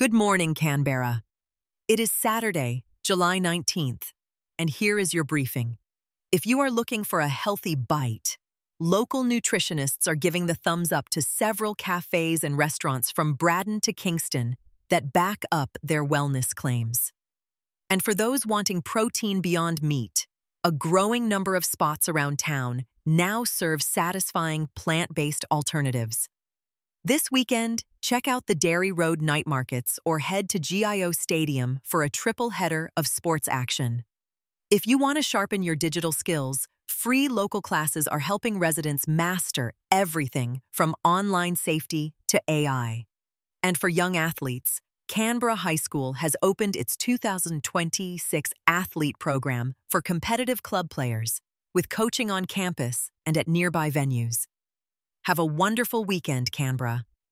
Good morning, Canberra. It is Saturday, July 19th, and here is your briefing. If you are looking for a healthy bite, local nutritionists are giving the thumbs up to several cafes and restaurants from Braddon to Kingston that back up their wellness claims. And for those wanting protein beyond meat, a growing number of spots around town now serve satisfying plant-based alternatives. This weekend, check out the Dairy Road night markets or head to GIO Stadium for a triple header of sports action. If you want to sharpen your digital skills, free local classes are helping residents master everything from online safety to AI. And for young athletes, Canberra High School has opened its 2026 athlete program for competitive club players, with coaching on campus and at nearby venues. Have a wonderful weekend, Canberra.